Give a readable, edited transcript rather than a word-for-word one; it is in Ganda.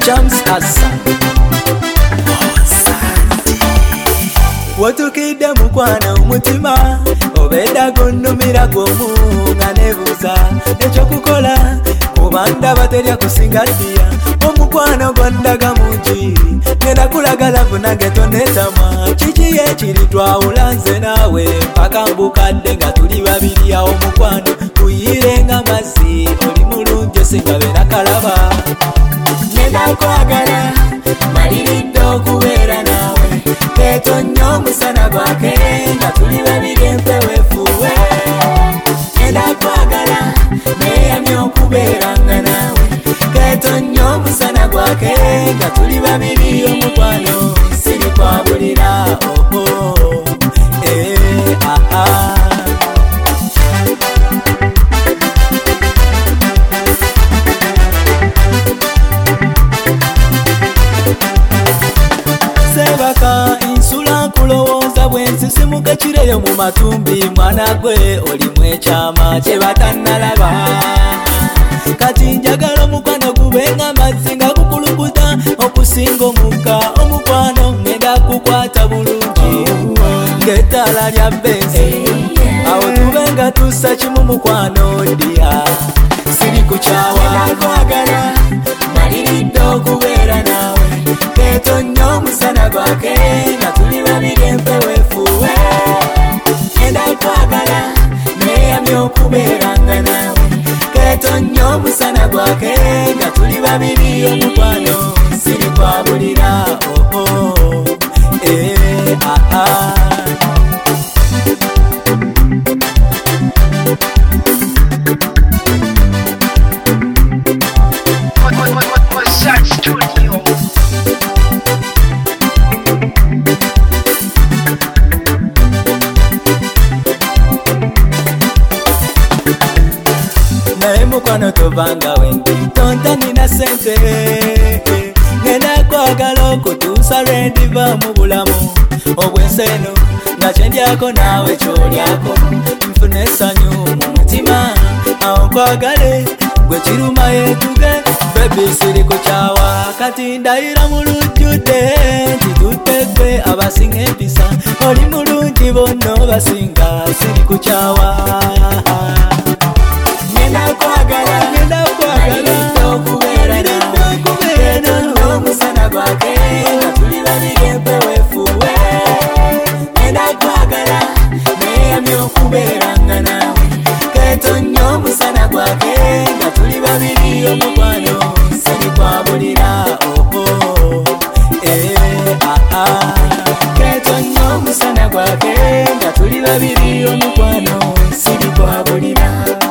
James Hassan watukidde mukwana omutima obedda gonnomera gwomu nga nebuuza ekyokukola kuba ndaba terya kusinga ddiya omukwano gwandaga mungi ngenda kulagala bunange tonetamwa kiki ekiri twawula nze naawe mpaka mbukadde nga tuli babiri awo mukwano kuyire nga mazzi oli mulungi singa beera kalaba ngenda kwagala maliridde okubeera naawe tetonnya omusana gwake nga tuli babiri empewefuwe ngenda kwagala neyamye okubeeranga naawe tetonnya omusana gwake nga tuli babiri omukwano siri kwabulira sebaka insula kulowooza bwensisimuka kireyo mu matumbi mwana gwe olimu ekyama kyebatannalaba kati njagala omukwano gubenga mazzi nga gukulukuta okusinga omukka omukwano ngenda kukwata bulungi ng'ettaala lya benzi awo tubenga tussa kimu mukwano ddiya siri kukyawa kwagala maliridde okubeera naawe tetonnya omusana gwake nga tuli babiri empewefuwe ngenda kwagala neyamye okubeeranga naawe tetonnya omusana gwake nga tuli babiri omukwano siri kwabulira naye mukwano tovanga wendi tonta nina sente ngenda kwagala okutuusa lwendiva mu bulamu obwenseeno nga kyendyako naawe kyolyako nfuna essanyu mu mutima awo nkwagale gwe kiruma yetuge bebi siri kukyawa kati ndayira mu lujjudde nti tutteffe abasinga empisa oli mulungi bonna obasinga siri kukyawa ngenda kwagala okubeera nawe omusana gwake nga tuli babiri empewefuwe ngenda kwagala neyamye okubeeranga naawe ketonnya omusana gwake nga tuli babiri omukwano siri kwabulira ketonnya omusana gwake nga tuli babiri omukwano siri kwabulira